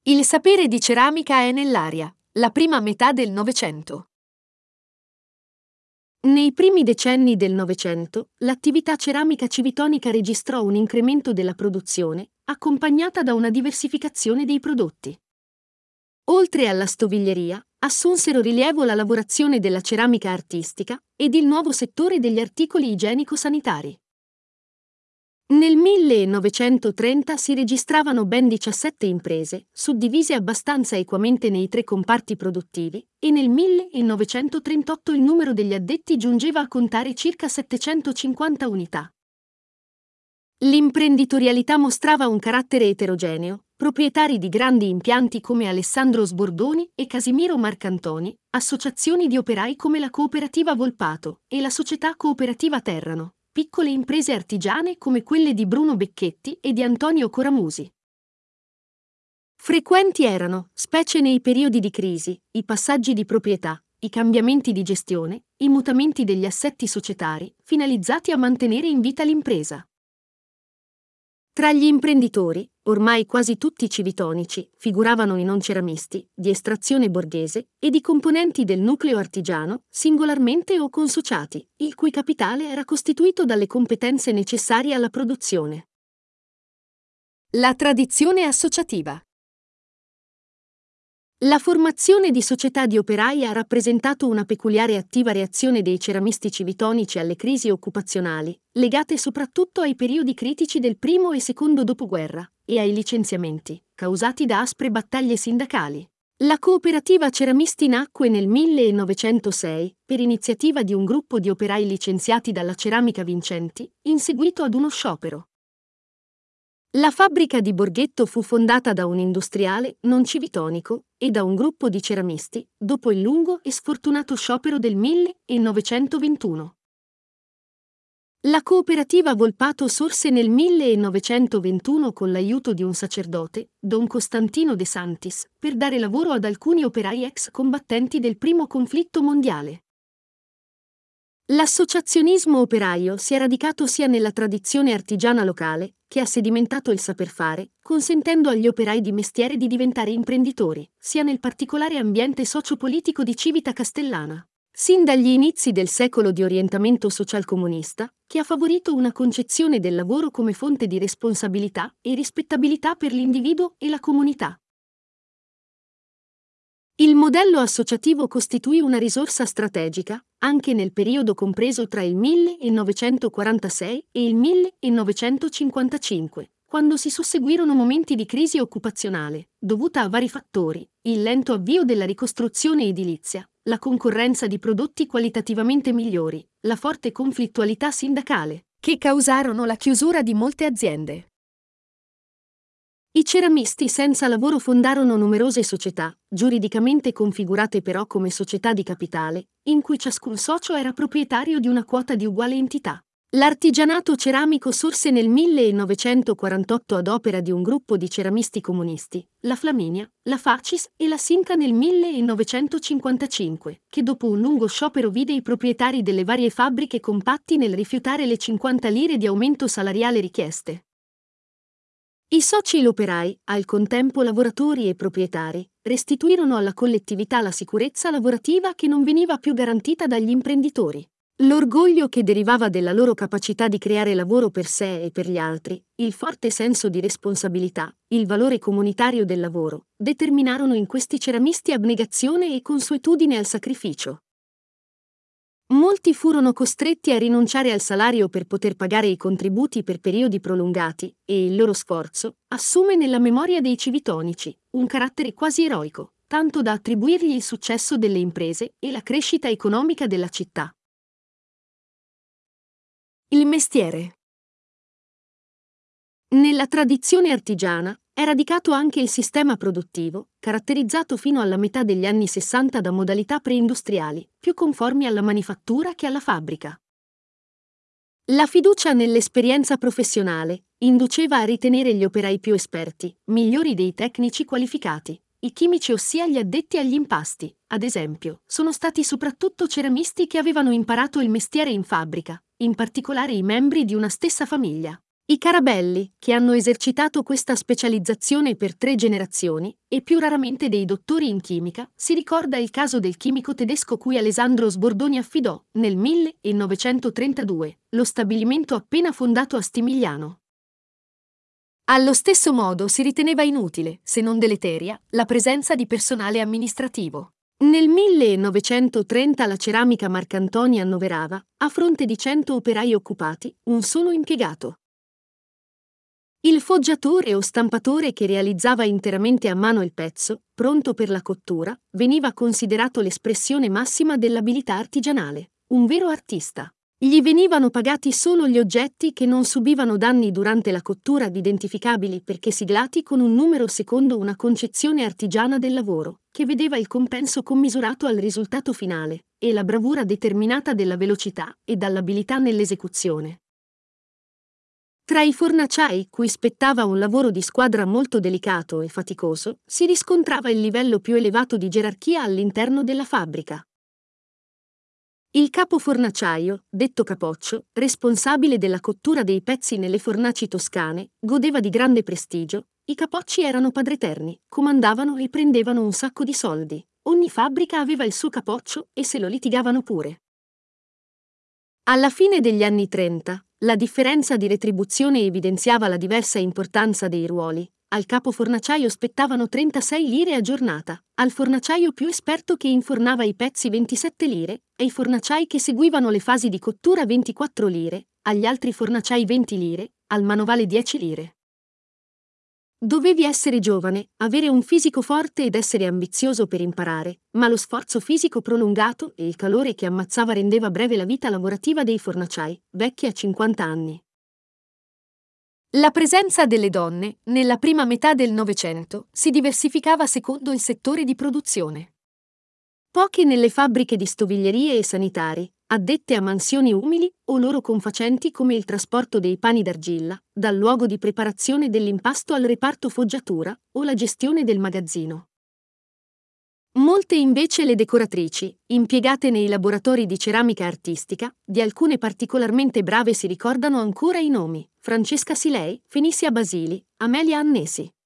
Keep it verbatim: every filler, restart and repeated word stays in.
Il sapere di ceramica è nell'aria, la prima metà del Novecento. Nei primi decenni del Novecento, l'attività ceramica civitonica registrò un incremento della produzione, accompagnata da una diversificazione dei prodotti. Oltre alla stoviglieria, assunsero rilievo la lavorazione della ceramica artistica ed il nuovo settore degli articoli igienico-sanitari. Nel millenovecentotrenta si registravano ben diciassette imprese, suddivise abbastanza equamente nei tre comparti produttivi, e nel millenovecentotrentotto il numero degli addetti giungeva a contare circa settecentocinquanta unità. L'imprenditorialità mostrava un carattere eterogeneo, proprietari di grandi impianti come Alessandro Sbordoni e Casimiro Marcantoni, associazioni di operai come la Cooperativa Volpato e la Società Cooperativa Terrano, piccole imprese artigiane come quelle di Bruno Becchetti e di Antonio Coramusi. Frequenti erano, specie nei periodi di crisi, i passaggi di proprietà, i cambiamenti di gestione, i mutamenti degli assetti societari, finalizzati a mantenere in vita l'impresa. Tra gli imprenditori, ormai quasi tutti civitonici, figuravano i non ceramisti, di estrazione borghese, ed i componenti del nucleo artigiano, singolarmente o consociati, il cui capitale era costituito dalle competenze necessarie alla produzione. La tradizione associativa. La formazione di società di operai ha rappresentato una peculiare e attiva reazione dei ceramisti civitonici alle crisi occupazionali, legate soprattutto ai periodi critici del primo e secondo dopoguerra, e ai licenziamenti, causati da aspre battaglie sindacali. La cooperativa Ceramisti nacque nel millenovecentosei, per iniziativa di un gruppo di operai licenziati dalla Ceramica Vincenti, in seguito ad uno sciopero. La fabbrica di Borghetto fu fondata da un industriale non civitonico e da un gruppo di ceramisti, dopo il lungo e sfortunato sciopero del millenovecentoventuno. La cooperativa Volpato sorse nel millenovecentoventuno con l'aiuto di un sacerdote, Don Costantino De Santis, per dare lavoro ad alcuni operai ex combattenti del primo conflitto mondiale. L'associazionismo operaio si è radicato sia nella tradizione artigiana locale, che ha sedimentato il saper fare, consentendo agli operai di mestiere di diventare imprenditori, sia nel particolare ambiente sociopolitico di Civita Castellana, sin dagli inizi del secolo di orientamento socialcomunista, che ha favorito una concezione del lavoro come fonte di responsabilità e rispettabilità per l'individuo e la comunità. Il modello associativo costituì una risorsa strategica, anche nel periodo compreso tra il millenovecentoquarantasei e il millenovecentocinquantacinque, quando si susseguirono momenti di crisi occupazionale, dovuta a vari fattori: il lento avvio della ricostruzione edilizia, la concorrenza di prodotti qualitativamente migliori, la forte conflittualità sindacale, che causarono la chiusura di molte aziende. I ceramisti senza lavoro fondarono numerose società, giuridicamente configurate però come società di capitale, in cui ciascun socio era proprietario di una quota di uguale entità. L'artigianato ceramico sorse nel millenovecentoquarantotto ad opera di un gruppo di ceramisti comunisti, la Flaminia, la Facis e la Simca nel millenovecentocinquantacinque, che dopo un lungo sciopero vide i proprietari delle varie fabbriche compatti nel rifiutare le cinquanta lire di aumento salariale richieste. I soci e l'operai, al contempo lavoratori e proprietari, restituirono alla collettività la sicurezza lavorativa che non veniva più garantita dagli imprenditori. L'orgoglio che derivava dalla loro capacità di creare lavoro per sé e per gli altri, il forte senso di responsabilità, il valore comunitario del lavoro, determinarono in questi ceramisti abnegazione e consuetudine al sacrificio. Molti furono costretti a rinunciare al salario per poter pagare i contributi per periodi prolungati, e il loro sforzo assume nella memoria dei civitonici un carattere quasi eroico, tanto da attribuirgli il successo delle imprese e la crescita economica della città. Il mestiere. Nella tradizione artigiana è radicato anche il sistema produttivo, caratterizzato fino alla metà degli anni sessanta da modalità preindustriali, più conformi alla manifattura che alla fabbrica. La fiducia nell'esperienza professionale induceva a ritenere gli operai più esperti, migliori dei tecnici qualificati. I chimici, ossia gli addetti agli impasti, ad esempio, sono stati soprattutto ceramisti che avevano imparato il mestiere in fabbrica, in particolare i membri di una stessa famiglia. I Carabelli, che hanno esercitato questa specializzazione per tre generazioni, e più raramente dei dottori in chimica, si ricorda il caso del chimico tedesco cui Alessandro Sbordoni affidò, nel millenovecentotrentadue, lo stabilimento appena fondato a Stimigliano. Allo stesso modo si riteneva inutile, se non deleteria, la presenza di personale amministrativo. Nel millenovecentotrenta la ceramica Marcantoni annoverava, a fronte di cento operai occupati, un solo impiegato. Il foggiatore o stampatore che realizzava interamente a mano il pezzo, pronto per la cottura, veniva considerato l'espressione massima dell'abilità artigianale, un vero artista. Gli venivano pagati solo gli oggetti che non subivano danni durante la cottura identificabili perché siglati con un numero secondo una concezione artigiana del lavoro, che vedeva il compenso commisurato al risultato finale, e la bravura determinata dalla velocità e dall'abilità nell'esecuzione. Tra i fornaciai, cui spettava un lavoro di squadra molto delicato e faticoso, si riscontrava il livello più elevato di gerarchia all'interno della fabbrica. Il capo fornaciaio, detto capoccio, responsabile della cottura dei pezzi nelle fornaci toscane, godeva di grande prestigio. I capocci erano padreterni, comandavano e prendevano un sacco di soldi. Ogni fabbrica aveva il suo capoccio e se lo litigavano pure. Alla fine degli anni trenta, la differenza di retribuzione evidenziava la diversa importanza dei ruoli. Al capo fornaciaio spettavano trentasei lire a giornata, al fornaciaio più esperto che infornava i pezzi ventisette lire, e ai fornaciai che seguivano le fasi di cottura ventiquattro lire, agli altri fornaciai venti lire, al manovale dieci lire. Dovevi essere giovane, avere un fisico forte ed essere ambizioso per imparare, ma lo sforzo fisico prolungato e il calore che ammazzava rendeva breve la vita lavorativa dei fornaciai, vecchi a cinquanta anni. La presenza delle donne, nella prima metà del Novecento, si diversificava secondo il settore di produzione. Poche nelle fabbriche di stoviglierie e sanitari, addette a mansioni umili o loro confacenti come il trasporto dei pani d'argilla, dal luogo di preparazione dell'impasto al reparto foggiatura o la gestione del magazzino. Molte invece le decoratrici, impiegate nei laboratori di ceramica artistica, di alcune particolarmente brave si ricordano ancora i nomi: Francesca Silei, Fenicia Basili, Amelia Annesi.